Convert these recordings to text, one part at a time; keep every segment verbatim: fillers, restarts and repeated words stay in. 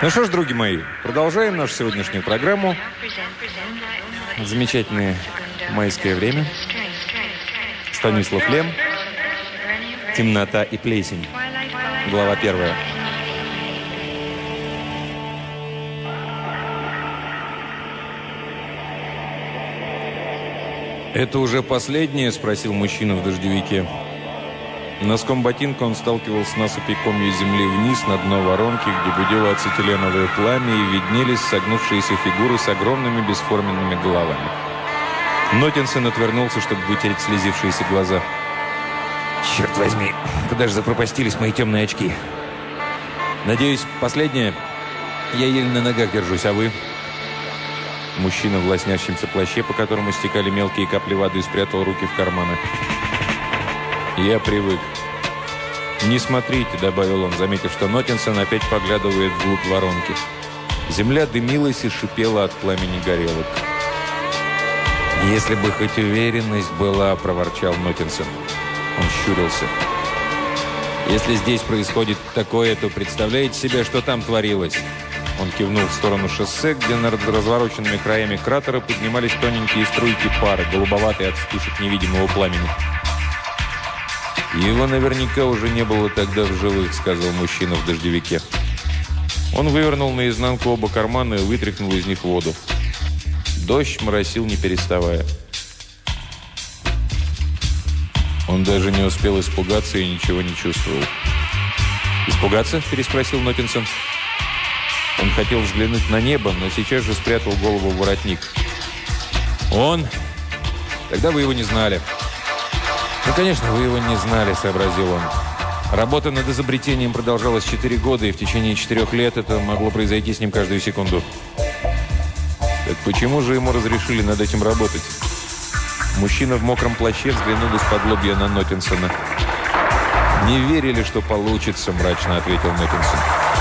Ну что ж, други мои, продолжаем нашу сегодняшнюю программу. Замечательное майское время. Станислав Лем. Темнота и плесень. Глава первая. «Это уже последнее?» – спросил мужчина в дождевике. Носком ботинка он сталкивал с насыпи комья земли вниз на дно воронки, где гудело ацетиленовое пламя, и виднелись согнувшиеся фигуры с огромными бесформенными головами. Нотинсон отвернулся, чтобы вытереть слезившиеся глаза. «Черт возьми, куда же запропастились мои темные очки?» «Надеюсь, последнее? Я еле на ногах держусь, а вы?» Мужчина в лоснящемся плаще, по которому стекали мелкие капли воды, спрятал руки в карманы. «Я привык». «Не смотрите», — добавил он, заметив, что Нотинсон опять поглядывает вглубь воронки. Земля дымилась и шипела от пламени горелок. «Если бы хоть уверенность была», — проворчал Нотинсон. Он щурился. «Если здесь происходит такое, то представляете себе, что там творилось?» Он кивнул в сторону шоссе, где над развороченными краями кратера поднимались тоненькие струйки пара, голубоватые от вспышек невидимого пламени. «Его наверняка уже не было тогда в живых», — сказал мужчина в дождевике. Он вывернул наизнанку оба кармана и вытряхнул из них воду. Дождь моросил, не переставая. Он даже не успел испугаться и ничего не чувствовал. «Испугаться?» – переспросил Нотинсон. Он хотел взглянуть на небо, но сейчас же спрятал голову в воротник. «Он? Тогда вы его не знали». «Ну, конечно, вы его не знали», – сообразил он. Работа над изобретением продолжалась четыре года, и в течение четырех лет это могло произойти с ним каждую секунду. Так почему же ему разрешили над этим работать? Мужчина в мокром плаще взглянул из-под лобья на Нотинсона. «Не верили, что получится», – мрачно ответил Нотинсон.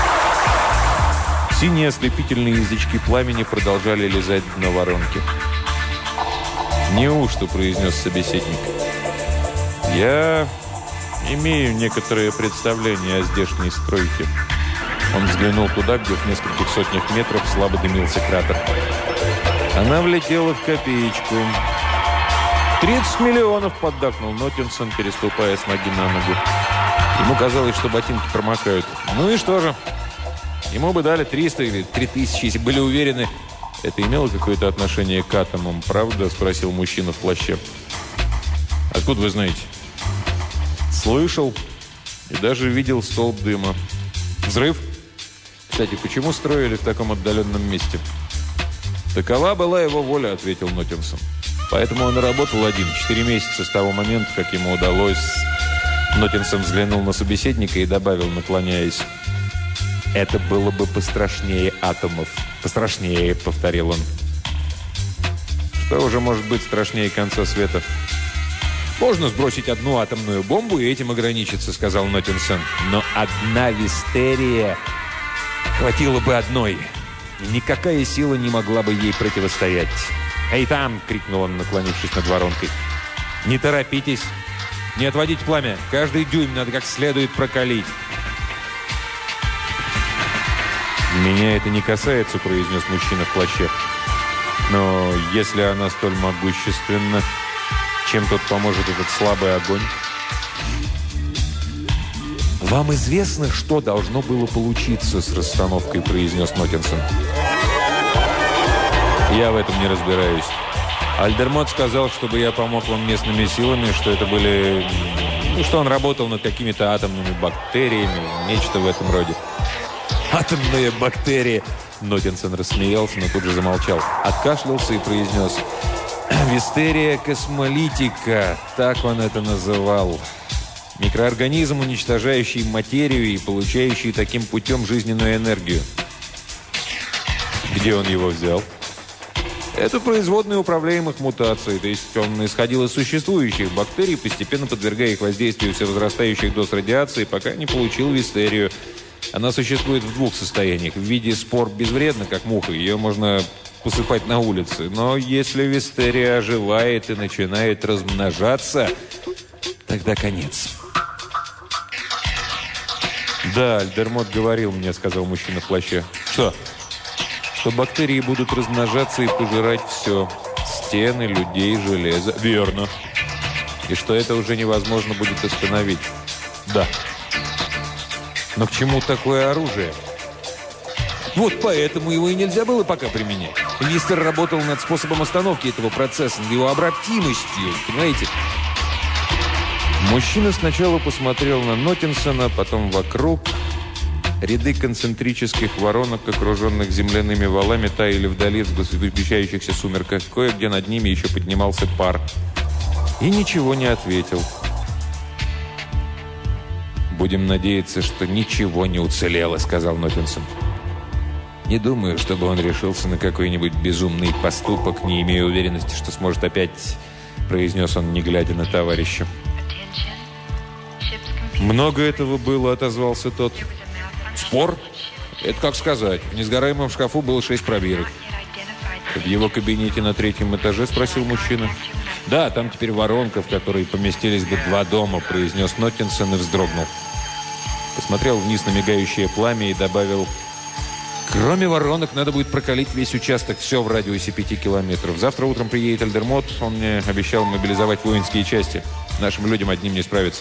Синие ослепительные язычки пламени продолжали лизать дно воронки. «Неужто?» – произнес собеседник. «Я имею некоторое представление о здешней стройке». Он взглянул туда, где в нескольких сотнях метров слабо дымился кратер. Она влетела в копеечку. «Тридцать миллионов!» – поддакнул Нотинсон, переступая с ноги на ногу. Ему казалось, что ботинки промокают. «Ну и что же? Ему бы дали триста или три тысячи, если были уверены». «Это имело какое-то отношение к атомам, правда?» – спросил мужчина в плаще. «Откуда вы знаете?» «Слышал и даже видел столб дыма». «Взрыв? Кстати, почему строили в таком отдаленном месте?» «Такова была его воля», – ответил Нотинсон. «Поэтому он и работал один, четыре месяца с того момента, как ему удалось...» Нотинсон взглянул на собеседника и добавил, наклоняясь. «Это было бы пострашнее атомов». «Пострашнее», — повторил он. «Что уже может быть страшнее конца света?» «Можно сбросить одну атомную бомбу и этим ограничиться», — сказал Нотинсон. «Но одна вистерия хватило бы одной. И никакая сила не могла бы ей противостоять». «Эй, там!» — крикнул он, наклонившись над воронкой. «Не торопитесь! Не отводите пламя! Каждый дюйм надо как следует прокалить!» «Меня это не касается», — произнес мужчина в плаще. «Но если она столь могущественна, чем тут поможет этот слабый огонь?» «Вам известно, что должно было получиться с расстановкой», — произнес Нотинсон. «Я в этом не разбираюсь. Альдермот сказал, чтобы я помог вам местными силами, что это были... Ну, что он работал над какими-то атомными бактериями, нечто в этом роде». «Атомные бактерии!» Нотинсон рассмеялся, но тут же замолчал. Откашлялся и произнес. «Вистерия космолитика», так он это называл. Микроорганизм, уничтожающий материю и получающий таким путем жизненную энергию. Где он его взял? Это производные управляемых мутаций, то есть он исходил из существующих бактерий, постепенно подвергая их воздействию всевозрастающих доз радиации, пока не получил вистерию. Она существует в двух состояниях. В виде спор безвредна, как муха, ее можно посыпать на улице. Но если вистерия оживает и начинает размножаться, тогда конец. «Да, Альдермот говорил мне», — сказал мужчина в плаще. Что? Что бактерии будут размножаться и пожирать все. Стены, людей, железо. Верно. И что это уже невозможно будет остановить. Да. Но к чему такое оружие? Вот поэтому его и нельзя было пока применять. Вистер работал над способом остановки этого процесса, над его обратимостью, понимаете? Мужчина сначала посмотрел на Ноттинсона, потом вокруг. Ряды концентрических воронок, окруженных земляными валами, таяли вдали в сгущающихся сумерках. Кое-где над ними еще поднимался пар. И ничего не ответил. «Будем надеяться, что ничего не уцелело», — сказал Ноттинсон. «Не думаю, чтобы он решился на какой-нибудь безумный поступок, не имея уверенности, что сможет опять», — произнес он, не глядя на товарища. «Много этого было», — отозвался тот. «Спор? Это как сказать. В несгораемом шкафу было шесть пробирок». «В его кабинете на третьем этаже?» — спросил мужчина. «Да, там теперь воронка, в которой поместились бы два дома», — произнес Ноттинсон и вздрогнул. Посмотрел вниз на мигающее пламя и добавил: «Кроме воронок, надо будет прокалить весь участок, все в радиусе пяти километров. Завтра утром приедет Альдермот, он мне обещал мобилизовать воинские части. Нашим людям одним не справиться».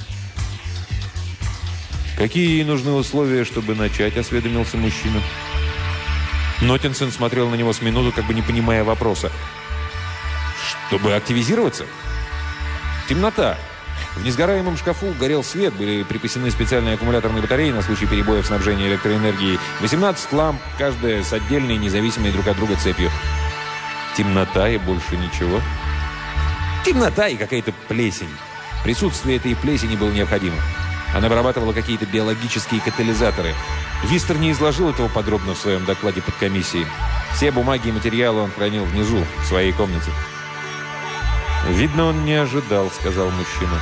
«Какие ей нужны условия, чтобы начать?» – осведомился мужчина. Ноттинсон смотрел на него с минуту, как бы не понимая вопроса. «Чтобы активизироваться?» «Темнота. В несгораемом шкафу горел свет, были припасены специальные аккумуляторные батареи на случай перебоев снабжения электроэнергией. восемнадцать ламп, каждая с отдельной, независимой друг от друга цепью». «Темнота и больше ничего?» «Темнота и какая-то плесень. Присутствие этой плесени было необходимо. Она вырабатывала какие-то биологические катализаторы. Вистер не изложил этого подробно в своем докладе под комиссией. Все бумаги и материалы он хранил внизу, в своей комнате». «Видно, он не ожидал», — сказал мужчина.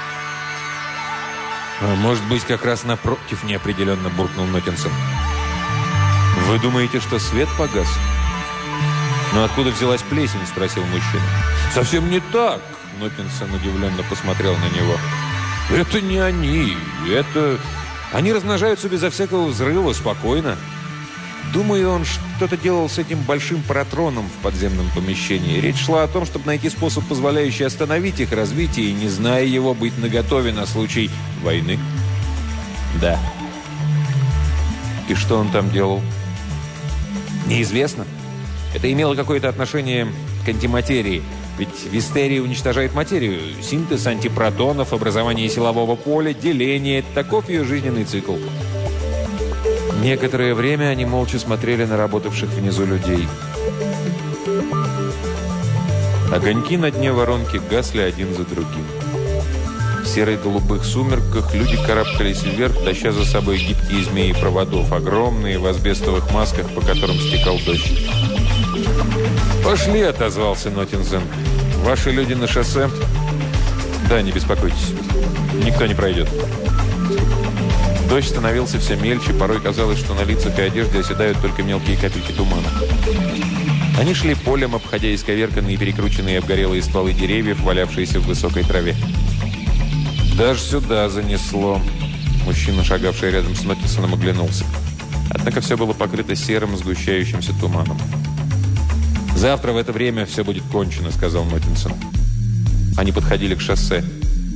«А может быть, как раз напротив», — неопределенно буркнул Ноттинсон. «Вы думаете, что свет погас?» «Но откуда взялась плесень?» — спросил мужчина. «Совсем не так», — Ноттинсон удивленно посмотрел на него. «Это не они. Это... Они размножаются безо всякого взрыва, спокойно. Думаю, он что-то делал с этим большим паратроном в подземном помещении. Речь шла о том, чтобы найти способ, позволяющий остановить их развитие, и, не зная его, быть наготове на случай войны». «Да». «И что он там делал?» «Неизвестно. Это имело какое-то отношение к антиматерии. Ведь вистерия уничтожает материю. Синтез антипротонов, образование силового поля, деление – таков ее жизненный цикл». Некоторое время они молча смотрели на работавших внизу людей. Огоньки на дне воронки гасли один за другим. В серо-голубых сумерках люди карабкались вверх, таща за собой гибкие змеи проводов, огромные в асбестовых масках, по которым стекал дождь. «Пошли», — отозвался Ноттинсон. «Ваши люди на шоссе?» «Да, не беспокойтесь. Никто не пройдет». Дождь становился все мельче, порой казалось, что на лицах и одежде оседают только мелкие капельки тумана. Они шли полем, обходя исковерканные, перекрученные обгорелые стволы деревьев, валявшиеся в высокой траве. «Даже сюда занесло». Мужчина, шагавший рядом с Ноттинсоном, оглянулся. Однако все было покрыто серым, сгущающимся туманом. «Завтра в это время все будет кончено», — сказал Ноттинсон. Они подходили к шоссе.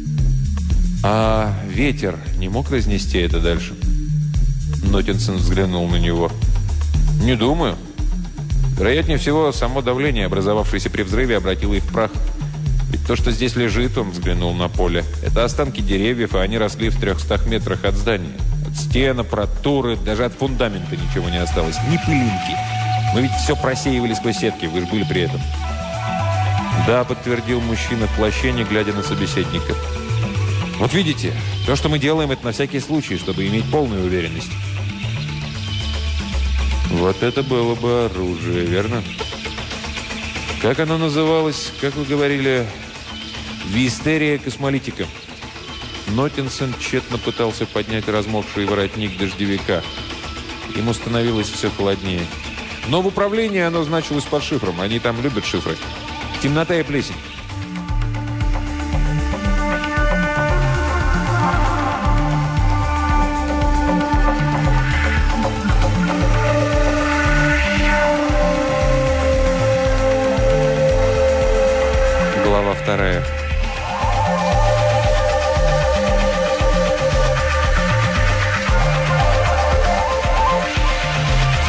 «А ветер не мог разнести это дальше?» Ноттинсон взглянул на него. «Не думаю. Вероятнее всего, само давление, образовавшееся при взрыве, обратило их в прах. Ведь то, что здесь лежит, он взглянул на поле, это останки деревьев, и они росли в трехстах метрах от здания. От стен, аппаратуры, даже от фундамента ничего не осталось. Ни пылинки. Мы ведь все просеивали сквозь сетки, вы же были при этом». «Да», — подтвердил мужчина в плаще, не глядя на собеседника. «Вот видите, то, что мы делаем, это на всякий случай, чтобы иметь полную уверенность». «Вот это было бы оружие, верно?» «Как оно называлось, как вы говорили?» «Вистерия космолитика». Ноттинсон тщетно пытался поднять размокший воротник дождевика. Ему становилось все холоднее. Но в управлении оно значилось под шифром. Они там любят шифры. «Темнота и плесень».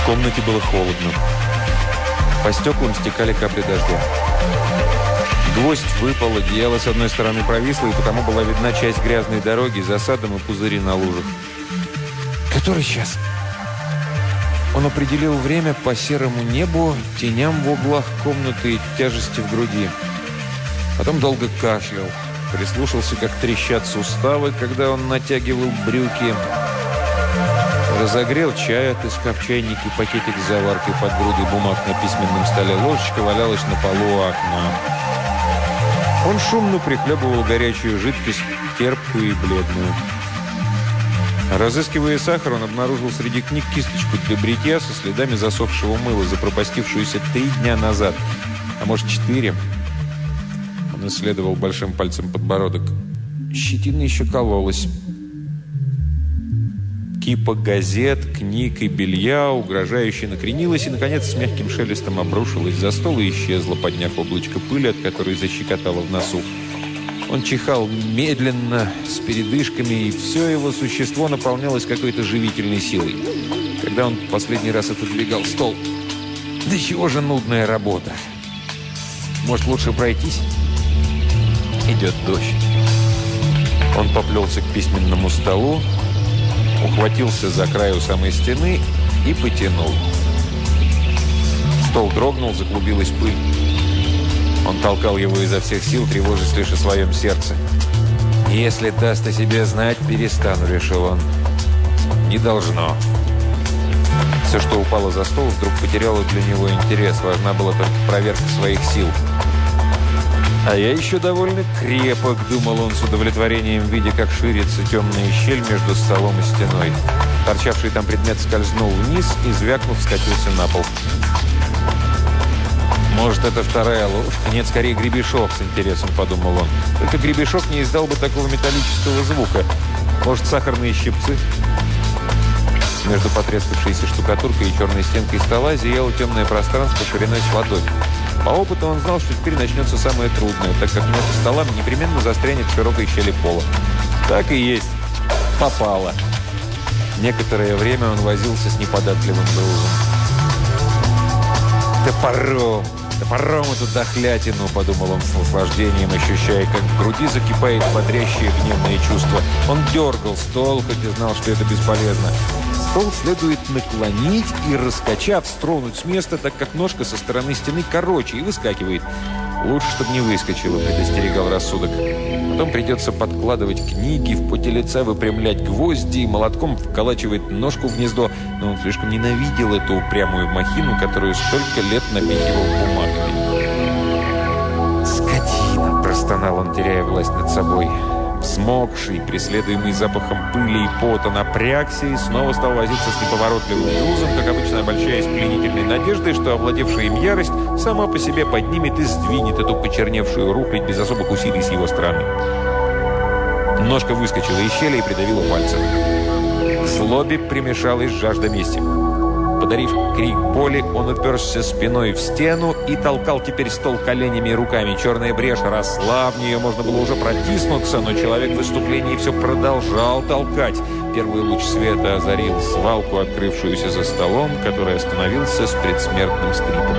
комнате было холодно. По стеклам стекали капли дождя. Гвоздь выпал, одеяло с одной стороны провисло, и потому была видна часть грязной дороги, засадом и пузыри на лужах. «Который час?» Он определил время по серому небу, теням в углах комнаты и тяжести в груди. Потом долго кашлял, прислушался, как трещат суставы, когда он натягивал брюки. Разогрел чай, отыскав чайник и пакетик с заваркой под грудой бумаг на письменном столе. Ложечка валялась на полу у окна. Он шумно прихлебывал горячую жидкость, терпкую и бледную. Разыскивая сахар, он обнаружил среди книг кисточку для бритья со следами засохшего мыла, запропастившуюся три дня назад, а может четыре. Он исследовал большим пальцем подбородок. Щетина еще кололась. Кипа газет, книг и белья угрожающе накренилась и, наконец, с мягким шелестом обрушилась за стол и исчезла, подняв облачко пыли, от которой защекотало в носу. Он чихал медленно, с передышками, и все его существо наполнялось какой-то живительной силой. Когда он последний раз отодвигал стол. Да чего же нудная работа? Может, лучше пройтись? Идет дождь. Он поплелся к письменному столу, ухватился за край у самой стены и потянул. Стол дрогнул, заклубилась пыль. Он толкал его изо всех сил, тревожась лишь о своем сердце. «Если даст о себе знать, перестану», — решил он. «Не должно». Все, что упало за стол, вдруг потеряло для него интерес. Важна была только проверка своих сил. «А я еще довольно крепок», — думал он с удовлетворением, видя, как ширится темная щель между столом и стеной. Торчавший там предмет скользнул вниз и, звякнув, скатился на пол. «Может, это вторая ложка? Нет, скорее гребешок», — с интересом подумал он. «Только гребешок не издал бы такого металлического звука. Может, сахарные щипцы?» Между потрескавшейся штукатуркой и черной стенкой стола зияло темное пространство шириной с ладонь. По опыту он знал, что теперь начнется самое трудное, так как нос стола непременно застрянет в широкой щели пола. Так и есть. Попало. Некоторое время он возился с неподатливым грузом. «Топором! Топором эту дохлятину!» – подумал он с наслаждением, ощущая, как в груди закипает бодрящее гневное чувство. Он дергал стол, хоть и знал, что это бесполезно. Стол следует наклонить и, раскачав, стронуть с места, так как ножка со стороны стены короче и выскакивает. Лучше, чтобы не выскочило, предостерегал рассудок. Потом придется подкладывать книги, в поте лица выпрямлять гвозди и молотком вколачивать ножку в гнездо. Но он слишком ненавидел эту упрямую махину, которую столько лет напихивал бумагами. «Скотина!» – простонал он, теряя власть над собой. Взмокший, преследуемый запахом пыли и пота, напрягся и снова стал возиться с неповоротливым грузом, как обычно обольщаясь пленительной надеждой, что овладевшая им ярость сама по себе поднимет и сдвинет эту почерневшую рухлядь без особых усилий с его стороны. Ножка выскочила из щели и придавила пальцем. К злобе примешалась жажда мести. Подарив крик боли, он уперся спиной в стену и толкал теперь стол коленями и руками. Черная брешь росла, в нее можно было уже протиснуться, но человек в выступлении все продолжал толкать. Первый луч света озарил свалку, открывшуюся за столом, который остановился с предсмертным скрипом.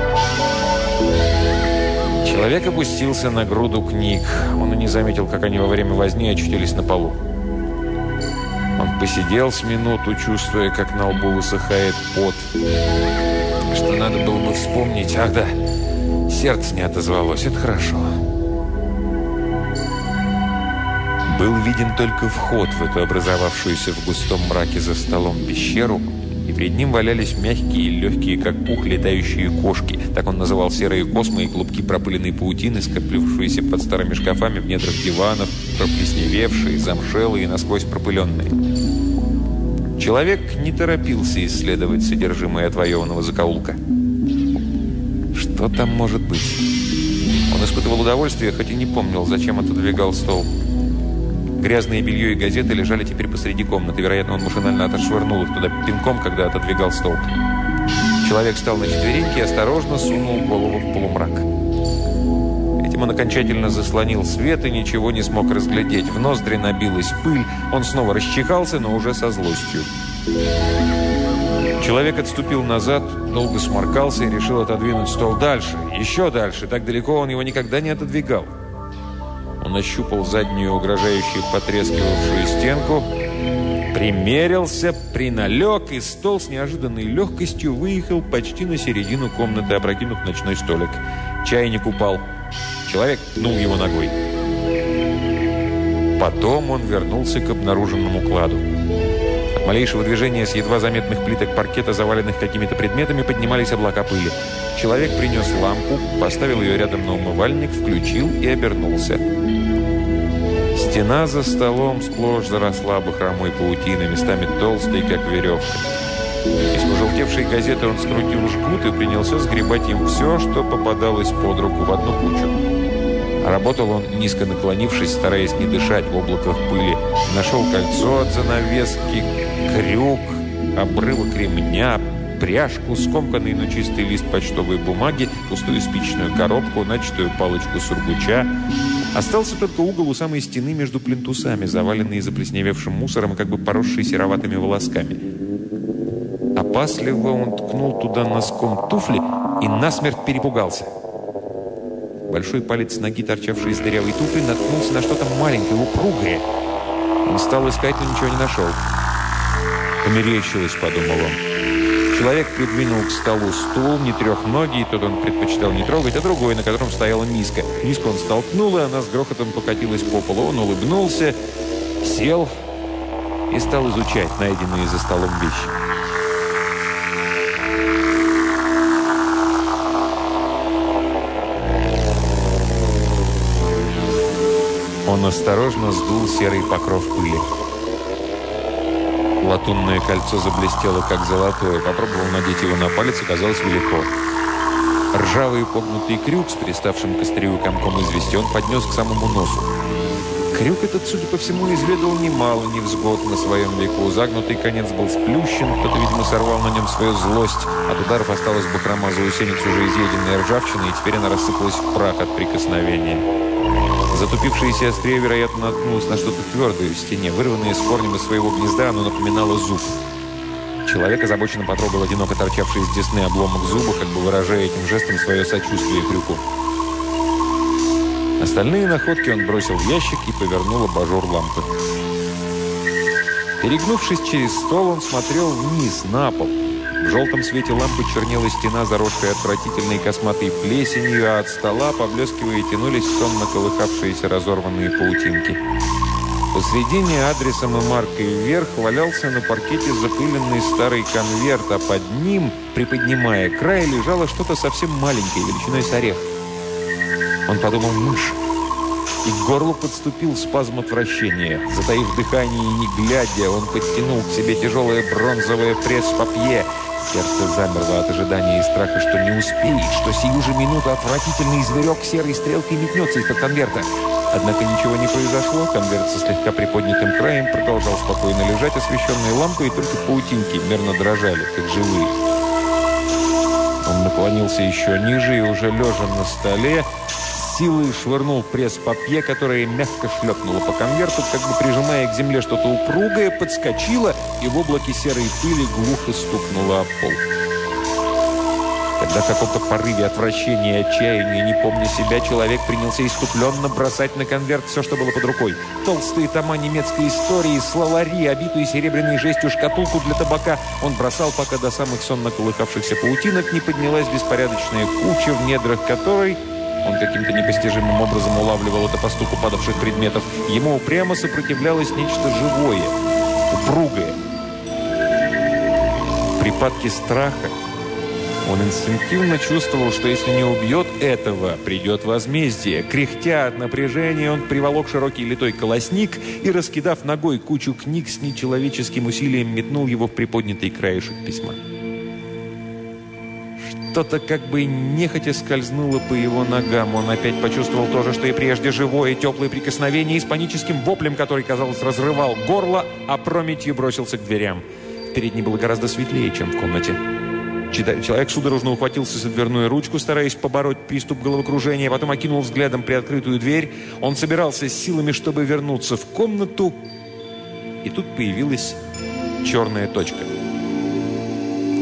Человек опустился на груду книг. Он и не заметил, как они во время возни очутились на полу. Он посидел с минуту, чувствуя, как на лбу высыхает пот. Что надо было бы вспомнить. Ах да, сердце не отозвалось. Это хорошо. Был виден только вход в эту образовавшуюся в густом мраке за столом пещеру, и перед ним валялись мягкие и легкие, как пух, летающие кошки. Так он называл серые космы и клубки пропыленной паутины, скоплившиеся под старыми шкафами в недрах диванов, проплесневевшие, замшелые и насквозь пропыленные. Человек не торопился исследовать содержимое отвоеванного закоулка. Что там может быть? Он испытывал удовольствие, хоть и не помнил, зачем отодвигал стол. Грязное белье и газеты лежали теперь посреди комнаты. Вероятно, он машинально отошвырнул их туда пинком, когда отодвигал стол. Человек встал на четвереньки и осторожно сунул голову в полумрак. Этим он окончательно заслонил свет и ничего не смог разглядеть. В ноздри набилась пыль. Он снова расчихался, но уже со злостью. Человек отступил назад, долго сморкался и решил отодвинуть стол дальше, еще дальше. Так далеко он его никогда не отодвигал. Он ощупал заднюю, угрожающую потрескивавшую стенку, примерился, приналег, и стол с неожиданной легкостью выехал почти на середину комнаты, опрокинув ночной столик. Чайник упал. Человек пнул его ногой. Потом он вернулся к обнаруженному кладу. От малейшего движения с едва заметных плиток паркета, заваленных какими-то предметами, поднимались облака пыли. Человек принес лампу, поставил ее рядом на умывальник, включил и обернулся. Стена за столом сплошь заросла бахромой паутины, местами толстой, как веревка. Из пожелтевшей газеты он скрутил жгут и принялся сгребать им все, что попадалось под руку, в одну кучу. Работал он, низко наклонившись, стараясь не дышать в облаках пыли. Нашел кольцо от занавески, крюк, обрывок ремня, пряжку, скомканный, но чистый лист почтовой бумаги, пустую спичечную коробку, начатую палочку сургуча. Остался только угол у самой стены между плинтусами, заваленный заплесневевшим мусором и как бы поросший сероватыми волосками. Опасливо он ткнул туда носком туфли и насмерть перепугался. Большой палец ноги, торчавший из дырявой туфли, наткнулся на что-то маленькое, упругое. Он стал искать, но ничего не нашел. «Померещилось», — подумал он. Человек придвинул к столу стул, не трехногий, тот он предпочитал не трогать, а другой, на котором стояла миска. Миску он столкнул, и она с грохотом покатилась по полу. Он улыбнулся, сел и стал изучать найденные за столом вещи. Он осторожно сдул серый покров пыли. Латунное кольцо заблестело, как золотое. Попробовал надеть его на палец, оказалось велико. Ржавый погнутый крюк с приставшим к острию комком извести он поднес к самому носу. Крюк этот, судя по всему, изведал немало невзгод на своем веку. Загнутый конец был сплющен, кто-то, видимо, сорвал на нем свою злость. От ударов осталась бахрома заусениц, уже изъеденная ржавчиной, и теперь она рассыпалась в прах от прикосновения. Затупившееся острие, вероятно, наткнулось на что-то твердое в стене. Вырванное с корнем из своего гнезда, оно напоминало зуб. Человек озабоченно потрогал одиноко торчавший из десны обломок зуба, как бы выражая этим жестом свое сочувствие крюку. Остальные находки он бросил в ящик и повернул абажур лампы. Перегнувшись через стол, он смотрел вниз, на пол. В желтом свете лампы чернела стена, заросшая отвратительной косматой плесенью, а от стола, поблескивая, тянулись сонно колыхавшиеся разорванные паутинки. Посредине адресом и маркой вверх валялся на паркете запыленный старый конверт, а под ним, приподнимая край, лежало что-то совсем маленькое, величиной с орех. Он подумал: мышь. И к горлу подступил спазм отвращения. Затаив дыхание и не глядя, он подтянул к себе тяжелое бронзовое пресс-папье. Сердце замерло от ожидания и страха, что не успеет, что сию же минуту отвратительный зверек серой стрелкой метнется из-под конверта. Однако ничего не произошло. Конверт со слегка приподнятым краем продолжал спокойно лежать, освещенной лампой, и только паутинки мерно дрожали, как живые. Он наклонился еще ниже и, уже лежа на столе, силой швырнул пресс-папье, которое мягко шлепнуло по конверту, как бы прижимая к земле что-то упругое, подскочило и в облаке серой пыли глухо стукнуло об пол. Тогда в каком-то порыве отвращения и отчаяния, не помня себя, человек принялся иступленно бросать на конверт все, что было под рукой. Толстые тома немецкой истории, словари, обитую серебряной жестью шкатулку для табака. Он бросал, пока до самых сонно колыхавшихся паутинок не поднялась беспорядочная куча, в недрах которой... Он каким-то непостижимым образом улавливал это по стуку падавших предметов. Ему упрямо сопротивлялось нечто живое, упругое. В припадке страха он инстинктивно чувствовал, что если не убьет этого, придет возмездие. Кряхтя от напряжения, он приволок широкий литой колосник и, раскидав ногой кучу книг, с нечеловеческим усилием метнул его в приподнятый краешек письма. Что-то как бы нехотя скользнуло по его ногам. Он опять почувствовал то же, что и прежде, живое, теплое прикосновение, и с паническим воплем, который, казалось, разрывал горло, опрометью бросился к дверям. В передней было гораздо светлее, чем в комнате. Человек судорожно ухватился за дверную ручку, стараясь побороть приступ головокружения, потом окинул взглядом приоткрытую дверь. Он собирался с силами, чтобы вернуться в комнату, и тут появилась черная точка.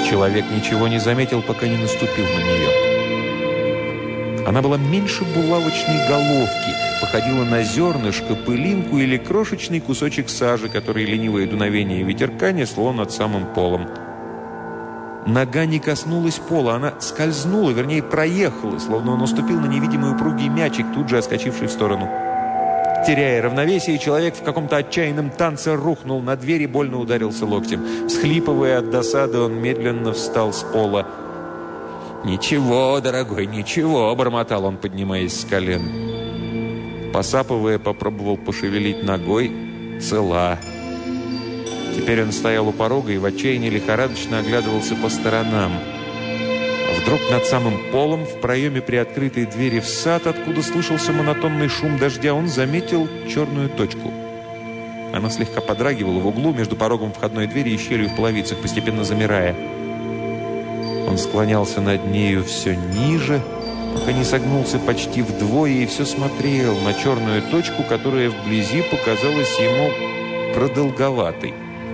Человек ничего не заметил, пока не наступил на нее. Она была меньше булавочной головки, походила на зернышко, пылинку или крошечный кусочек сажи, который ленивое дуновение ветерка несло над самым полом. Нога не коснулась пола, она скользнула, вернее, проехала, словно он наступил на невидимый упругий мячик, тут же отскочивший в сторону. Теряя равновесие, человек в каком-то отчаянном танце рухнул на дверь и больно ударился локтем. Всхлипывая от досады, он медленно встал с пола. «Ничего, дорогой, ничего», — бормотал он, поднимаясь с колен. Посапывая, попробовал пошевелить ногой. Цела. Теперь он стоял у порога и в отчаянии лихорадочно оглядывался по сторонам. Вдруг над самым полом, в проеме приоткрытой двери в сад, откуда слышался монотонный шум дождя, он заметил черную точку. Она слегка подрагивала в углу между порогом входной двери и щелью в половицах, постепенно замирая. Он склонялся над нею все ниже, пока не согнулся почти вдвое и все смотрел на черную точку, которая вблизи показалась ему продолговатой.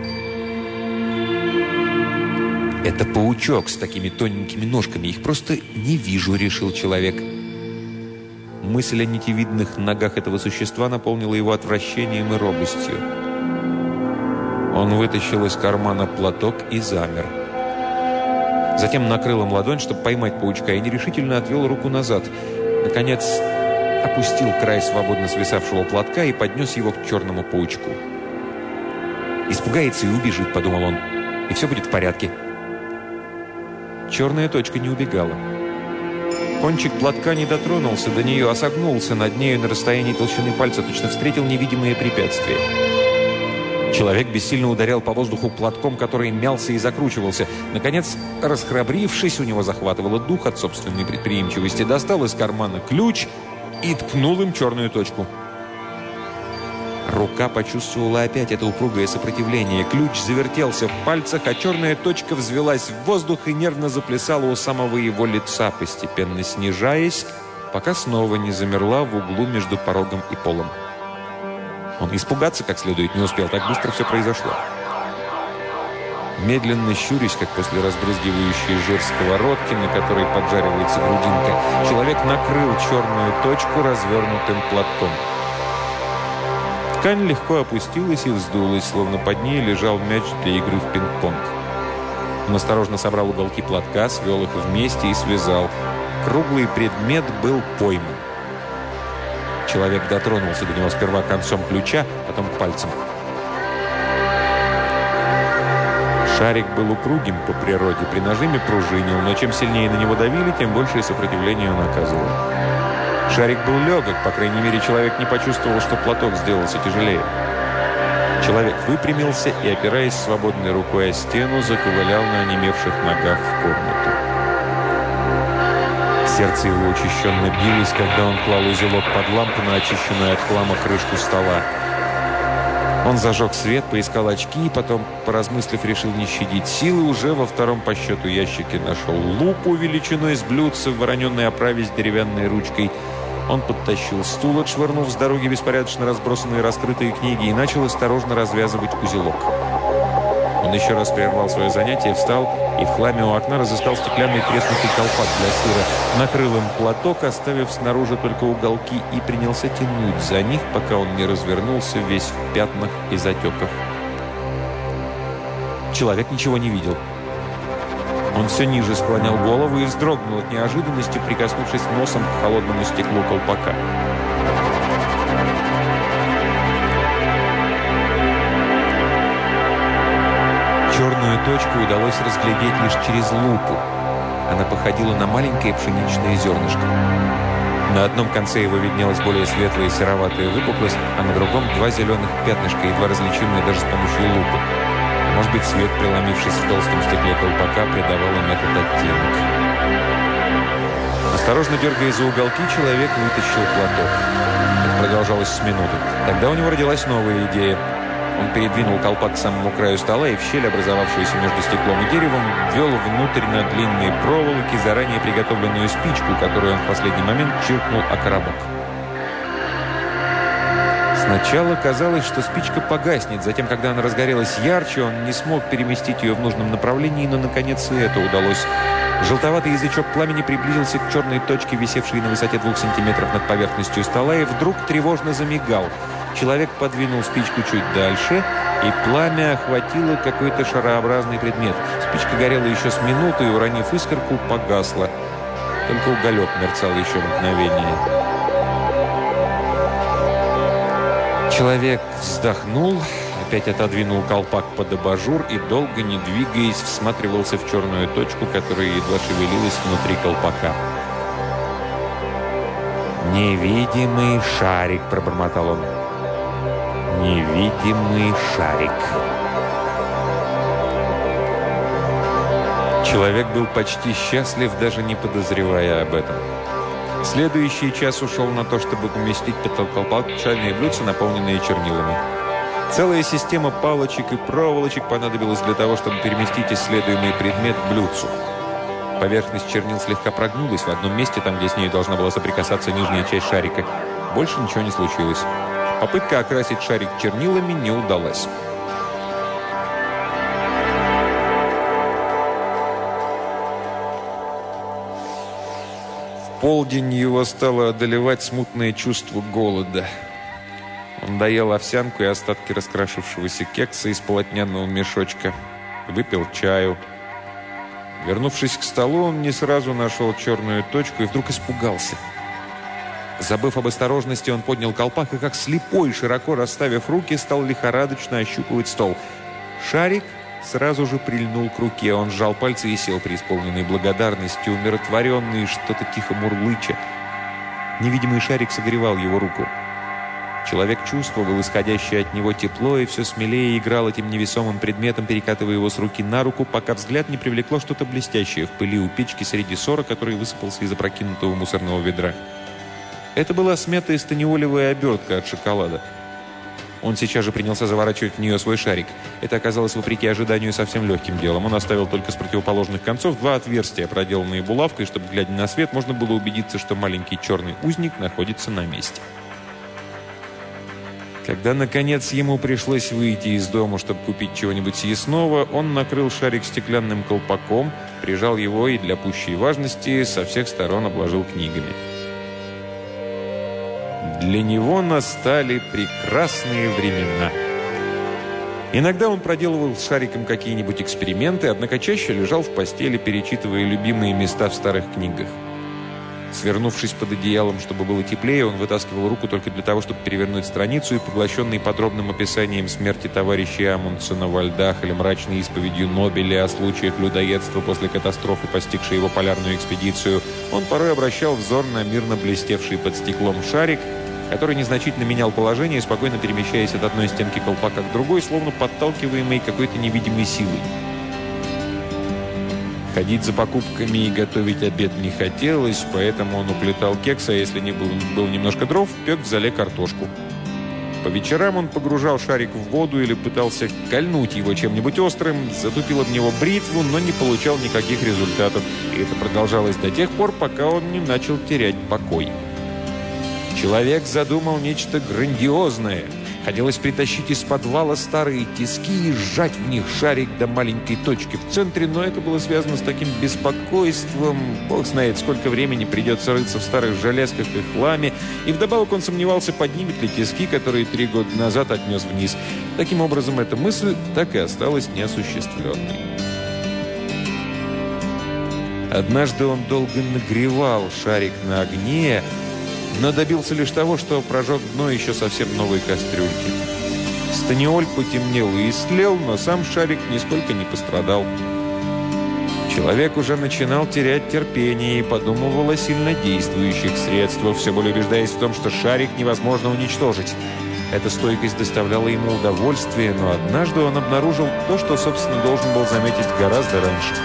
«Это паучок с такими тоненькими ножками. Их просто не вижу», — решил человек. Мысль о нитевидных ногах этого существа наполнила его отвращением и робостью. Он вытащил из кармана платок и замер. Затем накрыл им ладонь, чтобы поймать паучка, и нерешительно отвел руку назад. Наконец, опустил край свободно свисавшего платка и поднес его к черному паучку. «Испугается и убежит», — подумал он, — «и все будет в порядке». Черная точка не убегала. Кончик платка не дотронулся до нее, а согнулся над нею на расстоянии толщины пальца, точно встретил невидимые препятствия. Человек бессильно ударял по воздуху платком, который мялся и закручивался. Наконец, расхрабрившись, у него захватывало дух от собственной предприимчивости, достал из кармана ключ и ткнул им черную точку. Рука почувствовала опять это упругое сопротивление. Ключ завертелся в пальцах, а черная точка взвелась в воздух и нервно заплясала у самого его лица, постепенно снижаясь, пока снова не замерла в углу между порогом и полом. Он испугаться как следует не успел, так быстро все произошло. Медленно щурясь, как после разбрызгивающей жир сковородки, на которой поджаривается грудинка, человек накрыл черную точку развернутым платком. Ткань легко опустилась и вздулась, словно под ней лежал мяч для игры в пинг-понг. Он осторожно собрал уголки платка, свел их вместе и связал. Круглый предмет был пойман. Человек дотронулся до него сперва концом ключа, потом пальцем. Шарик был упругим по природе, при нажиме пружинил, но чем сильнее на него давили, тем большее сопротивление он оказывал. Шарик был легок, по крайней мере, человек не почувствовал, что платок сделался тяжелее. Человек выпрямился и, опираясь свободной рукой о стену, заковылял на онемевших ногах в комнату. Сердце его учащенно билось, когда он клал узелок под лампу на очищенную от хлама крышку стола. Он зажег свет, поискал очки и потом, поразмыслив, решил не щадить силы, уже во втором по счету ящике нашел лупу величиной с блюдца в вороненной оправе с деревянной ручкой. Он подтащил стул, отшвырнув с дороги беспорядочно разбросанные раскрытые книги, и начал осторожно развязывать узелок. Он еще раз прервал свое занятие, встал и в хламе у окна разыскал стеклянный треснутый колпак для сыра, накрыл им платок, оставив снаружи только уголки, и принялся тянуть за них, пока он не развернулся весь в пятнах и затеках. Человек ничего не видел. Он все ниже склонял голову и вздрогнул от неожиданности, прикоснувшись носом к холодному стеклу колпака. Черную точку удалось разглядеть лишь через лупу. Она походила на маленькое пшеничное зернышко. На одном конце его виднелась более светлая сероватая выпуклость, а на другом два зеленых пятнышка, едва различимые даже с помощью лупы. Может быть, свет, преломившись в толстом стекле колпака, придавал им этот оттенок. Осторожно дергая за уголки, человек вытащил платок. Это продолжалось с минуты. Тогда у него родилась новая идея. Он передвинул колпак к самому краю стола и в щель, образовавшуюся между стеклом и деревом, ввел внутрь на длинные проволоки заранее приготовленную спичку, которую он в последний момент чиркнул о коробок. Сначала казалось, что спичка погаснет. Затем, когда она разгорелась ярче, он не смог переместить ее в нужном направлении, но, наконец, и это удалось. Желтоватый язычок пламени приблизился к черной точке, висевшей на высоте двух сантиметров над поверхностью стола, и вдруг тревожно замигал. Человек подвинул спичку чуть дальше, и пламя охватило какой-то шарообразный предмет. Спичка горела еще с минуты, и, уронив искорку, погасла. Только уголек мерцал еще мгновение. Человек вздохнул, опять отодвинул колпак под абажур и, долго не двигаясь, всматривался в черную точку, которая едва шевелилась внутри колпака. «Невидимый шарик», — пробормотал он. «Невидимый шарик». Человек был почти счастлив, даже не подозревая об этом. Следующий час ушел на то, чтобы поместить под колпак чайные блюдца, наполненные чернилами. Целая система палочек и проволочек понадобилась для того, чтобы переместить исследуемый предмет к блюдцу. Поверхность чернил слегка прогнулась в одном месте, там, где с ней должна была соприкасаться нижняя часть шарика. Больше ничего не случилось. Попытка окрасить шарик чернилами не удалась. В полдень его стало одолевать смутное чувство голода. Он доел овсянку и остатки раскрашившегося кекса из полотняного мешочка. Выпил чаю. Вернувшись к столу, он не сразу нашел черную точку и вдруг испугался. Забыв об осторожности, он поднял колпак и, как слепой, широко расставив руки, стал лихорадочно ощупывать стол. Шарик сразу же прильнул к руке. Он сжал пальцы и сел, преисполненный благодарностью, умиротворенный, что-то тихо мурлыча. Невидимый шарик согревал его руку. Человек чувствовал исходящее от него тепло и все смелее играл этим невесомым предметом, перекатывая его с руки на руку, пока взгляд не привлекло что-то блестящее в пыли у печки среди сора, который высыпался из опрокинутого мусорного ведра. Это была смятая станиолевая обертка от шоколада. Он сейчас же принялся заворачивать в нее свой шарик. Это оказалось, вопреки ожиданию, совсем легким делом. Он оставил только с противоположных концов два отверстия, проделанные булавкой, чтобы, глядя на свет, можно было убедиться, что маленький черный узник находится на месте. Когда, наконец, ему пришлось выйти из дома, чтобы купить чего-нибудь съестного, он накрыл шарик стеклянным колпаком, прижал его и, для пущей важности, со всех сторон обложил книгами. Для него настали прекрасные времена. Иногда он проделывал с шариком какие-нибудь эксперименты, однако чаще лежал в постели, перечитывая любимые места в старых книгах. Свернувшись под одеялом, чтобы было теплее, он вытаскивал руку только для того, чтобы перевернуть страницу, и, поглощенный подробным описанием смерти товарища Амундсена во льдах или мрачной исповедью Нобеля о случаях людоедства после катастрофы, постигшей его полярную экспедицию, он порой обращал взор на мирно блестевший под стеклом шарик, который незначительно менял положение, спокойно перемещаясь от одной стенки колпака к другой, словно подталкиваемый какой-то невидимой силой. Ходить за покупками и готовить обед не хотелось, поэтому он уплетал кекс, а если не было, было немножко дров, пек в зале картошку. По вечерам он погружал шарик в воду или пытался кольнуть его чем-нибудь острым, затупил об него бритву, но не получал никаких результатов. И это продолжалось до тех пор, пока он не начал терять покой. Человек задумал нечто грандиозное. Хотелось притащить из подвала старые тиски и сжать в них шарик до маленькой точки в центре, но это было связано с таким беспокойством. Бог знает, сколько времени придется рыться в старых железках и хламе. И вдобавок он сомневался, поднимет ли тиски, которые три года назад отнес вниз. Таким образом, эта мысль так и осталась неосуществленной. Однажды он долго нагревал шарик на огне, но добился лишь того, что прожег дно еще совсем новой кастрюльки. Станиоль потемнел и истлел, но сам шарик нисколько не пострадал. Человек уже начинал терять терпение и подумывал о сильнодействующих средствах, все более убеждаясь в том, что шарик невозможно уничтожить. Эта стойкость доставляла ему удовольствие, но однажды он обнаружил то, что, собственно, должен был заметить гораздо раньше.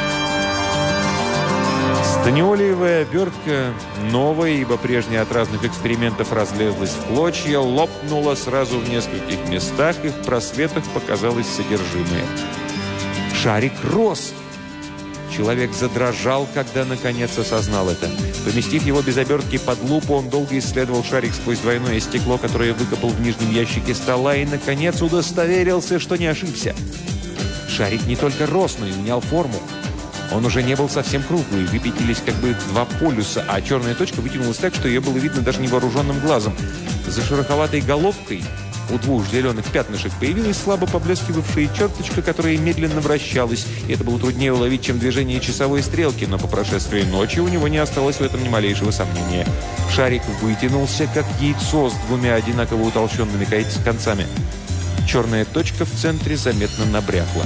Станиолиевая обертка, новая, ибо прежняя от разных экспериментов разлезлась в клочья, лопнула сразу в нескольких местах, и в просветах показалось содержимое. Шарик рос. Человек задрожал, когда наконец осознал это. Поместив его без обертки под лупу, он долго исследовал шарик сквозь двойное стекло, которое выкопал в нижнем ящике стола, и, наконец, удостоверился, что не ошибся. Шарик не только рос, но и менял форму. Он уже не был совсем круглый, выпятились как бы два полюса, а черная точка вытянулась так, что ее было видно даже невооруженным глазом. За шероховатой головкой у двух зеленых пятнышек появилась слабо поблескивавшая черточка, которая медленно вращалась. И это было труднее уловить, чем движение часовой стрелки, но по прошествии ночи у него не осталось в этом ни малейшего сомнения. Шарик вытянулся, как яйцо с двумя одинаково утолщенными концами. Черная точка в центре заметно набрякла.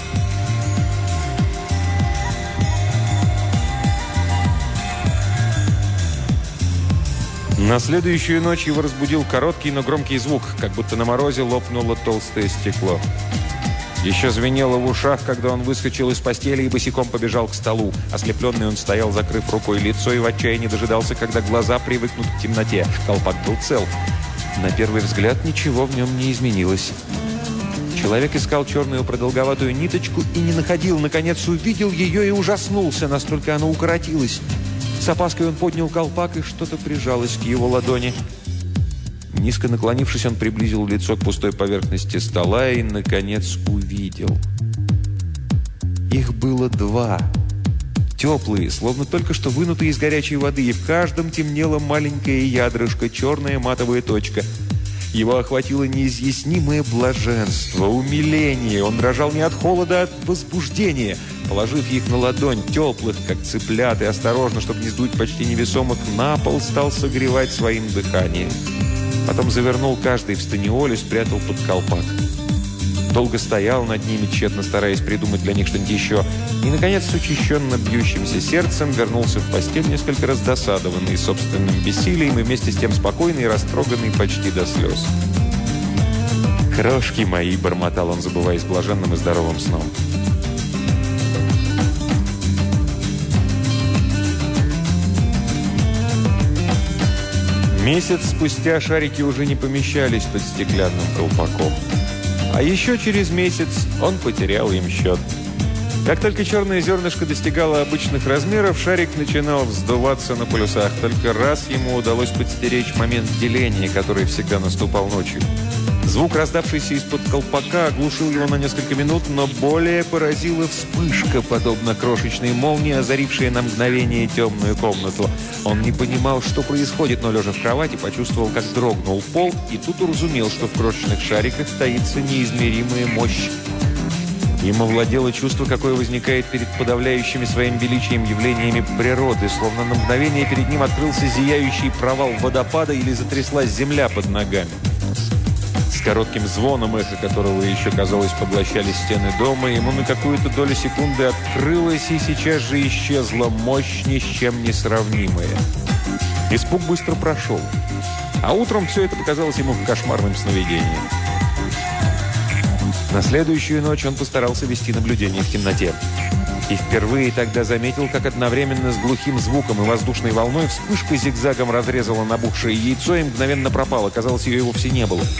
На следующую ночь его разбудил короткий, но громкий звук, как будто на морозе лопнуло толстое стекло. Еще звенело в ушах, когда он выскочил из постели и босиком побежал к столу. Ослепленный он стоял, закрыв рукой лицо, и в отчаянии дожидался, когда глаза привыкнут к темноте. Колпак был цел. На первый взгляд ничего в нем не изменилось. Человек искал черную продолговатую ниточку и не находил. Наконец увидел ее и ужаснулся, настолько она укоротилась. С опаской он поднял колпак, и что-то прижалось к его ладони. Низко наклонившись, он приблизил лицо к пустой поверхности стола и, наконец, увидел. Их было два. Теплые, словно только что вынутые из горячей воды, и в каждом темнело маленькое ядрышко, черная матовая точка. Его охватило неизъяснимое блаженство, умиление. Он дрожал не от холода, а от возбуждения. Положив их на ладонь, теплых, как цыплят, и осторожно, чтобы не сдуть почти невесомых, на пол стал согревать своим дыханием. Потом завернул каждый в станиоль и спрятал под колпак. Долго стоял над ними, тщетно стараясь придумать для них что-нибудь еще. И, наконец, с учащенно бьющимся сердцем вернулся в постель, несколько раздосадованный собственным бессилием и вместе с тем спокойный и растроганный почти до слез. «Крошки мои!» – бормотал он, забываясь блаженным и здоровым сном. Месяц спустя шарики уже не помещались под стеклянным колпаком. А еще через месяц он потерял им счет. Как только черное зернышко достигало обычных размеров, шарик начинал вздуваться на полюсах. Только раз ему удалось подстеречь момент деления, который всегда наступал ночью. Звук, раздавшийся из-под колпака, оглушил его на несколько минут, но более поразила вспышка, подобно крошечной молнии, озарившей на мгновение темную комнату. Он не понимал, что происходит, но, лежа в кровати, почувствовал, как дрогнул пол, и тут уразумел, что в крошечных шариках таится неизмеримая мощь. Им овладело чувство, какое возникает перед подавляющими своим величием явлениями природы, словно на мгновение перед ним открылся зияющий провал водопада или затряслась земля под ногами. С коротким звоном, эхо которого еще, казалось, поглощали стены дома, ему на какую-то долю секунды открылась и сейчас же исчезла мощь, ни с чем не сравнимая. Испуг быстро прошел, а утром все это показалось ему кошмарным сновидением. На следующую ночь он постарался вести наблюдение в темноте. И впервые тогда заметил, как одновременно с глухим звуком и воздушной волной вспышка зигзагом разрезала набухшее яйцо и мгновенно пропала. Казалось, ее и вовсе не было.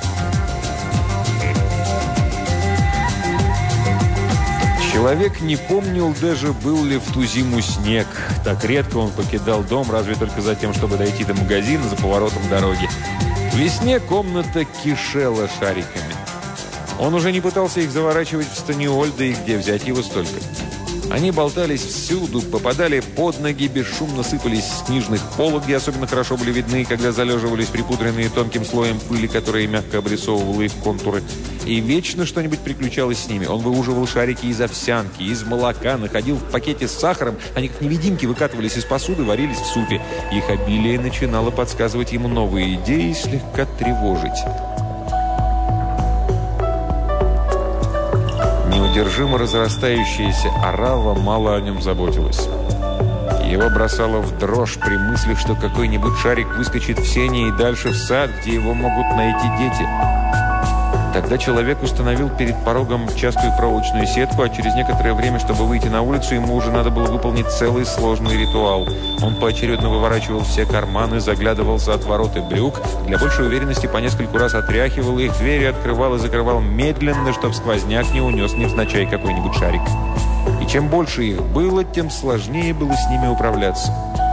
Человек не помнил даже, был ли в ту зиму снег. Так редко он покидал дом, разве только за тем, чтобы дойти до магазина за поворотом дороги. В весне комната кишела шариками. Он уже не пытался их заворачивать в станиоль, да и где взять его столько. Они болтались всюду, попадали под ноги, бесшумно сыпались с книжных полок, где особенно хорошо были видны, когда залеживались припудренные тонким слоем пыли, которая мягко обрисовывала их контуры. И вечно что-нибудь приключалось с ними. Он выуживал шарики из овсянки, из молока, находил в пакете с сахаром. Они как невидимки выкатывались из посуды, варились в супе. Их обилие начинало подсказывать ему новые идеи и слегка тревожить. Неудержимо разрастающаяся орава мало о нем заботилась. Его бросало в дрожь при мысли, что какой-нибудь шарик выскочит в сене и дальше в сад, где его могут найти дети. Тогда человек установил перед порогом частую проволочную сетку, а через некоторое время, чтобы выйти на улицу, ему уже надо было выполнить целый сложный ритуал. Он поочередно выворачивал все карманы, заглядывал за отвороты брюк, для большей уверенности по нескольку раз отряхивал их, двери открывал и закрывал медленно, чтобы сквозняк не унес невзначай какой-нибудь шарик. И чем больше их было, тем сложнее было с ними управляться.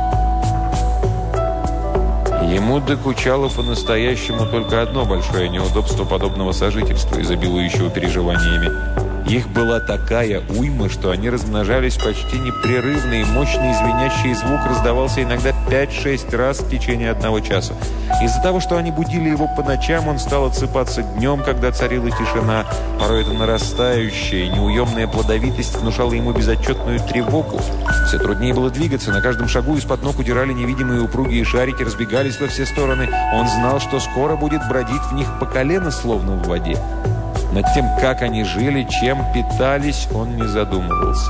Ему докучало по-настоящему только одно большое неудобство подобного сожительства, изобилующего переживаниями. Их была такая уйма, что они размножались почти непрерывно, и мощный звенящий звук раздавался иногда пять-шесть раз в течение одного часа. Из-за того, что они будили его по ночам, он стал отсыпаться днем, когда царила тишина. Порой эта нарастающая, неуемная плодовитость внушала ему безотчетную тревогу. Все труднее было двигаться, на каждом шагу из-под ног удирали невидимые упругие шарики, разбегались во все стороны. Он знал, что скоро будет бродить в них по колено, словно в воде. Над тем, как они жили, чем питались, он не задумывался.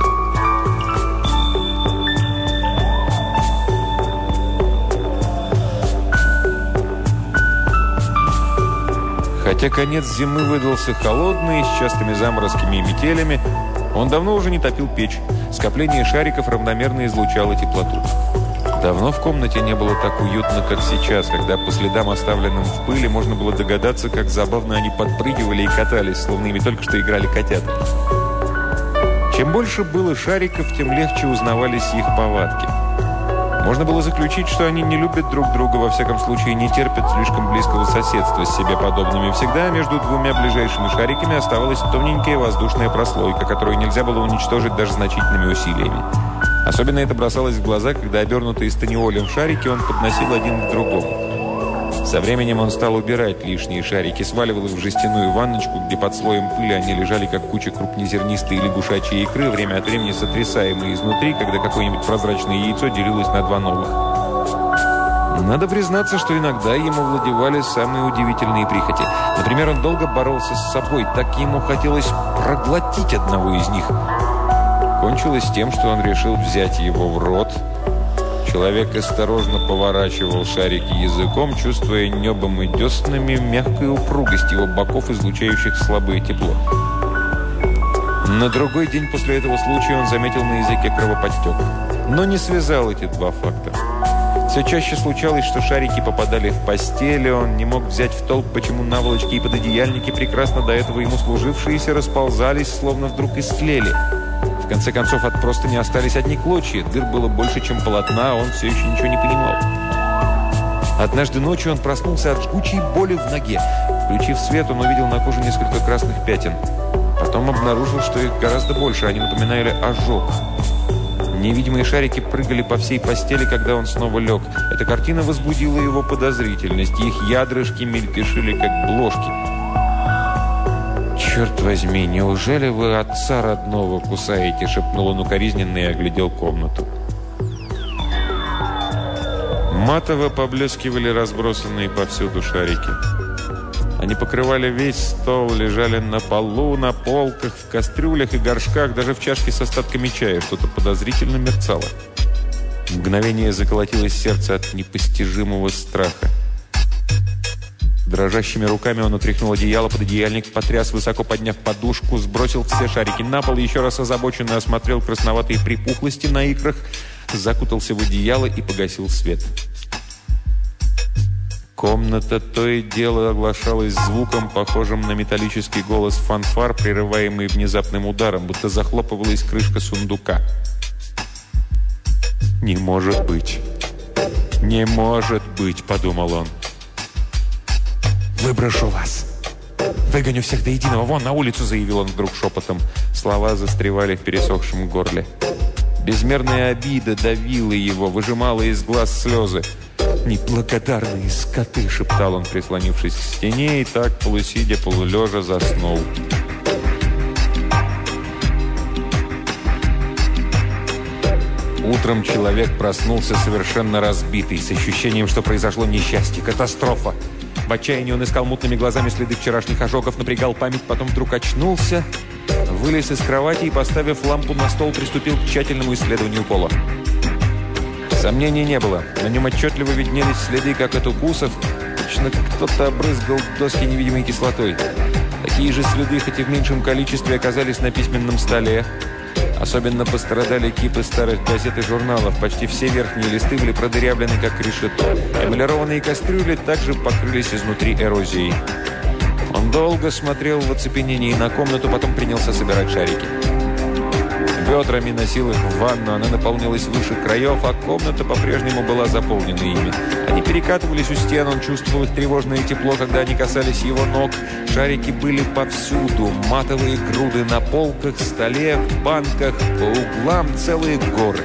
Хотя конец зимы выдался холодный, с частыми заморозками и метелями, он давно уже не топил печь. Скопление шариков равномерно излучало теплоту. Давно в комнате не было так уютно, как сейчас, когда по следам, оставленным в пыли, можно было догадаться, как забавно они подпрыгивали и катались, словно ими только что играли котята. Чем больше было шариков, тем легче узнавались их повадки. Можно было заключить, что они не любят друг друга, во всяком случае не терпят слишком близкого соседства с себе подобными. Всегда между двумя ближайшими шариками оставалась тоненькая воздушная прослойка, которую нельзя было уничтожить даже значительными усилиями. Особенно это бросалось в глаза, когда, обернутые станиолем шарики, он подносил один к другому. Со временем он стал убирать лишние шарики, сваливал их в жестяную ванночку, где под слоем пыли они лежали, как куча крупнозернистой лягушачьей икры, время от времени сотрясаемые изнутри, когда какое-нибудь прозрачное яйцо делилось на два новых. Надо признаться, что иногда ему владевали самые удивительные прихоти. Например, он долго боролся с собой, так ему хотелось проглотить одного из них. Кончилось тем, что он решил взять его в рот. Человек осторожно поворачивал шарики языком, чувствуя небом и деснами мягкую упругость его боков, излучающих слабое тепло. На другой день после этого случая он заметил на языке кровоподтек, но не связал эти два факта. Все чаще случалось, что шарики попадали в постель, и он не мог взять в толк, почему наволочки и пододеяльники, прекрасно до этого ему служившиеся, расползались, словно вдруг истлели. В конце концов, от простыни остались одни клочья. Дыр было больше, чем полотна, а он все еще ничего не понимал. Однажды ночью он проснулся от жгучей боли в ноге. Включив свет, он увидел на коже несколько красных пятен. Потом обнаружил, что их гораздо больше, они напоминали ожог. Невидимые шарики прыгали по всей постели, когда он снова лег. Эта картина возбудила его подозрительность. Их ядрышки мельтешили, как бложки. «Черт возьми, неужели вы отца родного кусаете?» — шепнул он укоризненно и оглядел комнату. Матово поблескивали разбросанные повсюду шарики. Они покрывали весь стол, лежали на полу, на полках, в кастрюлях и горшках, даже в чашке с остатками чая. Что-то подозрительно мерцало. В мгновение заколотилось сердце от непостижимого страха. Дрожащими руками он отряхнул одеяло, пододеяльник, потряс, высоко подняв подушку, сбросил все шарики на пол, еще раз озабоченно осмотрел красноватые припухлости на икрах, закутался в одеяло и погасил свет. Комната то и дело оглашалась звуком, похожим на металлический голос фанфар, прерываемый внезапным ударом, будто захлопывалась крышка сундука. «Не может быть! Не может быть!» – подумал он. «Выброшу вас! Выгоню всех до единого! Вон, на улицу!» – заявил он вдруг шепотом. Слова застревали в пересохшем горле. Безмерная обида давила его, выжимала из глаз слезы. «Неблагодарные скоты!» – шептал он, прислонившись к стене, и так, полусидя, полулежа, заснул. Утром человек проснулся совершенно разбитый, с ощущением, что произошло несчастье, катастрофа. В отчаянии он искал мутными глазами следы вчерашних ожогов, напрягал память, потом вдруг очнулся, вылез из кровати и, поставив лампу на стол, приступил к тщательному исследованию пола. Сомнений не было. На нем отчетливо виднелись следы, как от укусов. Точно кто-то обрызгал доски невидимой кислотой. Такие же следы, хоть и в меньшем количестве, оказались на письменном столе. Особенно пострадали кипы старых газет и журналов. Почти все верхние листы были продырявлены, как решето. Эмалированные кастрюли также покрылись изнутри эрозией. Он долго смотрел в оцепенении на комнату, потом принялся собирать шарики. Ведрами носил их в ванну, она наполнилась выше краев, а комната по-прежнему была заполнена ими. Они перекатывались у стен, он чувствовал их тревожное тепло, когда они касались его ног. Шарики были повсюду, матовые груды на полках, столе, в банках, по углам целые горы.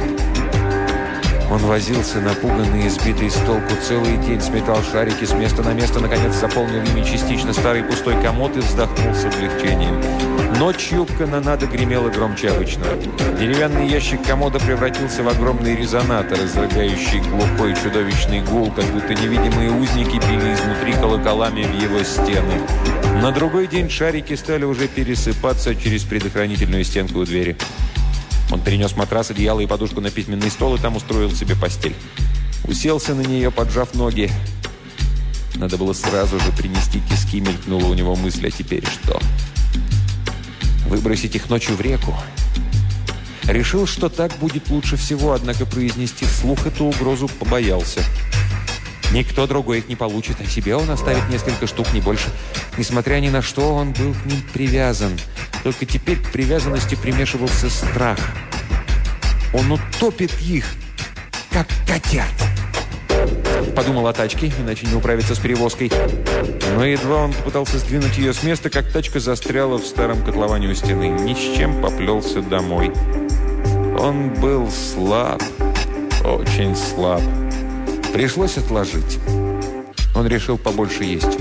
Он возился, напуганный и сбитый с толку, целый день сметал шарики с места на место, наконец заполнил ими частично старый пустой комод и вздохнул с облегчением. Ночью канонада гремела громче обычного. Деревянный ящик комода превратился в огромный резонатор, изрыгающий глухой чудовищный гул, как будто невидимые узники били изнутри колоколами в его стены. На другой день шарики стали уже пересыпаться через предохранительную стенку у двери. Он перенес матрас, одеяло и подушку на письменный стол и там устроил себе постель. Уселся на нее, поджав ноги. Надо было сразу же принести тиски, мелькнула у него мысль, а теперь что? Выбросить их ночью в реку? Решил, что так будет лучше всего, однако произнести вслух эту угрозу побоялся. Никто другой их не получит, а себе он оставит несколько штук, не больше. Несмотря ни на что, он был к ним привязан. Только теперь к привязанности примешивался страх. Он утопит их, как котят. Подумал о тачке, иначе не управиться с перевозкой. Но едва он попытался сдвинуть ее с места, как тачка застряла в старом котловане у стены. Ни с чем поплелся домой. Он был слаб, очень слаб. Пришлось отложить. Он решил побольше есть.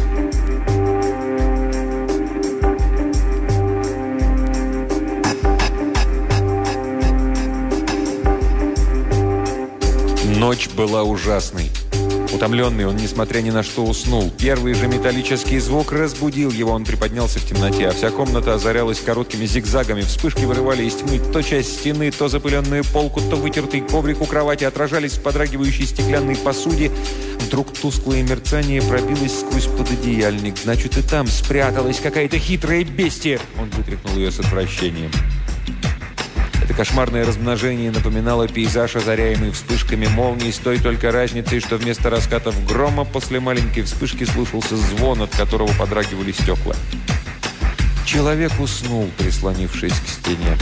Ночь была ужасной. Утомленный, он, несмотря ни на что, уснул. Первый же металлический звук разбудил его. Он приподнялся в темноте, а вся комната озарялась короткими зигзагами. Вспышки вырывали из тьмы то часть стены, то запыленную полку, то вытертый коврик у кровати, отражались в подрагивающей стеклянной посуде. Вдруг тусклое мерцание пробилось сквозь пододеяльник. Значит, и там спряталась какая-то хитрая бестия. Он вытряхнул ее с отвращением. Это кошмарное размножение напоминало пейзаж, озаряемый вспышками молний, с той только разницей, что вместо раскатов грома после маленькой вспышки слышался звон, от которого подрагивали стекла. Человек уснул, прислонившись к стене.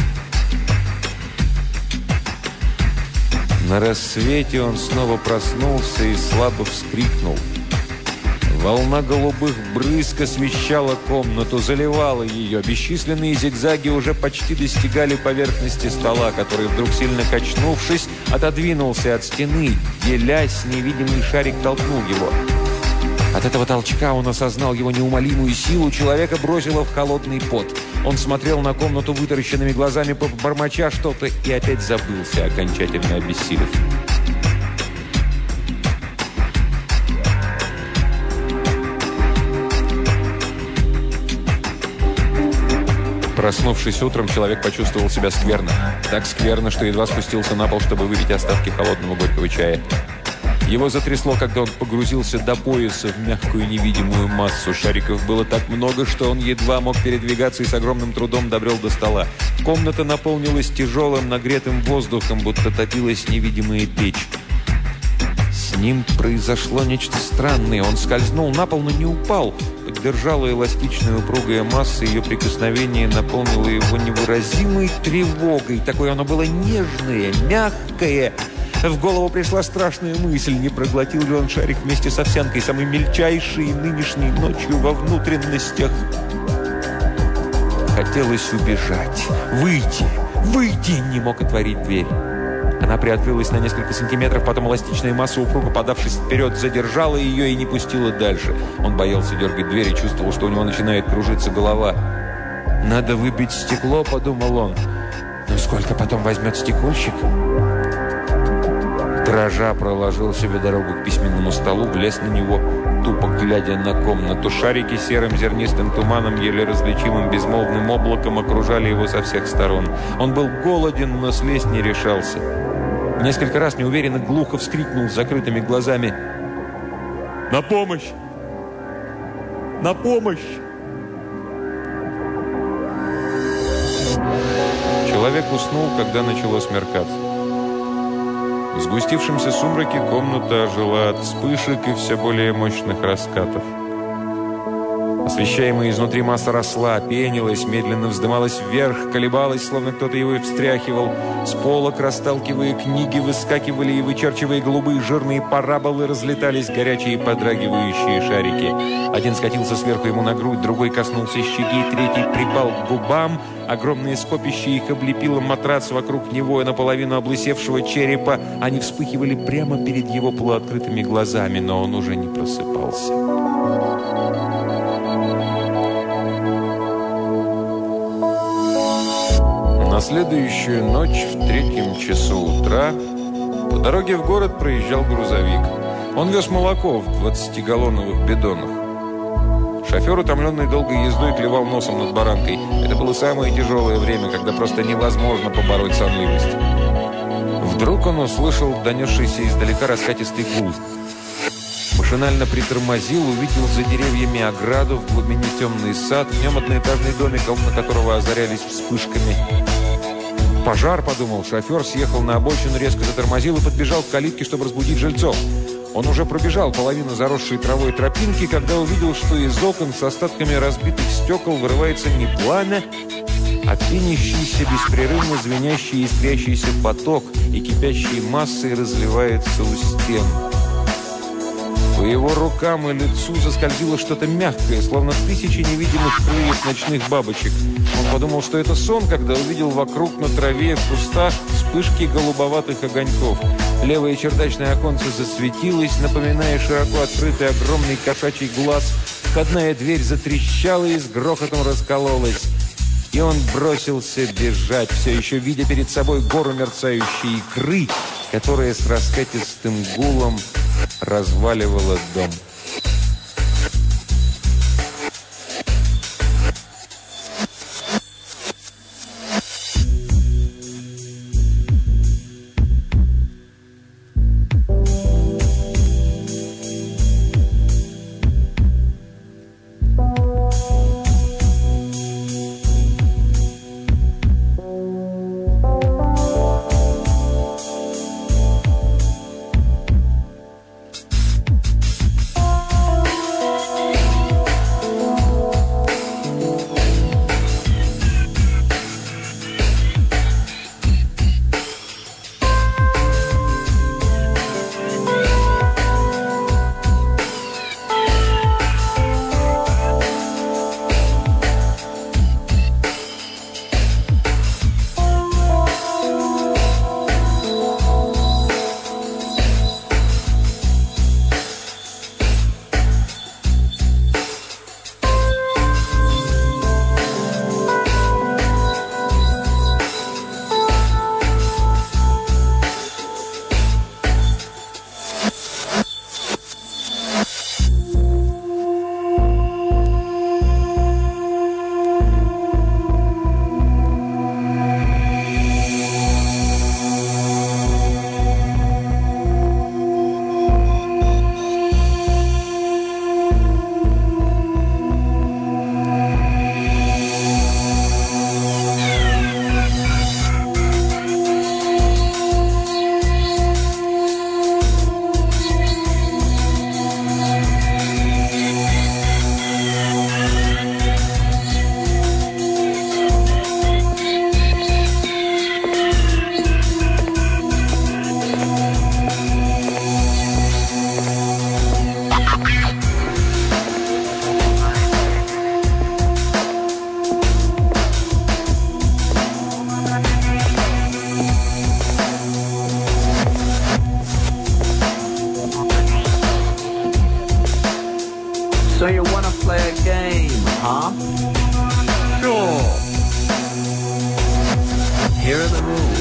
На рассвете он снова проснулся и слабо вскрикнул. Волна голубых брызг освещала комнату, заливала ее. Бесчисленные зигзаги уже почти достигали поверхности стола, который, вдруг сильно качнувшись, отодвинулся от стены. Делясь, невидимый шарик толкнул его. От этого толчка он осознал его неумолимую силу, человека бросило в холодный пот. Он смотрел на комнату вытаращенными глазами, бормоча что-то, и опять забылся, окончательно обессилев. Проснувшись утром, человек почувствовал себя скверно. Так скверно, что едва спустился на пол, чтобы выпить остатки холодного горького чая. Его затрясло, когда он погрузился до пояса в мягкую невидимую массу. Шариков было так много, что он едва мог передвигаться и с огромным трудом добрел до стола. Комната наполнилась тяжелым, нагретым воздухом, будто топилась невидимая печь. С ним произошло нечто странное. Он скользнул на пол, но не упал. Поддержала эластичная упругая масса, ее прикосновение наполнило его невыразимой тревогой. Такое оно было нежное, мягкое. В голову пришла страшная мысль, не проглотил ли он шарик вместе с овсянкой, самой мельчайшей нынешней ночью во внутренностях. Хотелось убежать, выйти, выйти, не мог отворить дверь. Она приоткрылась на несколько сантиметров, потом эластичная масса, упруго подавшись вперед, задержала ее и не пустила дальше. Он боялся дергать дверь и чувствовал, что у него начинает кружиться голова. «Надо выбить стекло», — подумал он. «Но сколько потом возьмет стекольщик?» Дрожа проложил себе дорогу к письменному столу, влез на него, тупо глядя на комнату. Шарики серым зернистым туманом, еле различимым безмолвным облаком окружали его со всех сторон. Он был голоден, но слезть не решался. Несколько раз неуверенно глухо вскрикнул с закрытыми глазами. «На помощь! На помощь!» Человек уснул, когда начало смеркаться. В сгустившемся сумраке комната ожила от вспышек и все более мощных раскатов. Освещаемая изнутри масса росла, пенилась, медленно вздымалась вверх, колебалась, словно кто-то его встряхивал. С полок, расталкивая книги, выскакивали и, вычерчивая голубые жирные параболы, разлетались горячие подрагивающие шарики. Один скатился сверху ему на грудь, другой коснулся щеки, третий припал к губам. Огромное скопище их облепило матрац вокруг него и наполовину облысевшего черепа. Они вспыхивали прямо перед его полуоткрытыми глазами, но он уже не просыпался. На следующую ночь в третьем часу утра по дороге в город проезжал грузовик. Он вез молоко в двадцатигаллоновых бидонах. Шофер, утомленный долгой ездой, клевал носом над баранкой. Это было самое тяжелое время, когда просто невозможно побороть сонливость. Вдруг он услышал донесшийся издалека раскатистый гул. Машинально притормозил, увидел за деревьями ограду, в глубине темный сад, в нем одноэтажный домик, окна которого озарялись вспышками. «Пожар», — подумал шофер, съехал на обочину, резко затормозил и подбежал к калитке, чтобы разбудить жильцов. Он уже пробежал половину заросшей травой тропинки, когда увидел, что из окон с остатками разбитых стекол вырывается не пламя, а пенящийся, беспрерывно звенящий и искрящийся поток, и кипящей массой разливается у стен. По его рукам и лицу заскользило что-то мягкое, словно тысячи невидимых крыльев ночных бабочек. Он подумал, что это сон, когда увидел вокруг на траве, в кустах вспышки голубоватых огоньков. Левое чердачное оконце засветилось, напоминая широко открытый огромный кошачий глаз. Входная дверь затрещала и с грохотом раскололась. И он бросился бежать, все еще видя перед собой гору мерцающей икры, которая с раскатистым гулом разваливала дом. So you want to play a game, huh? Sure. Here are the rules.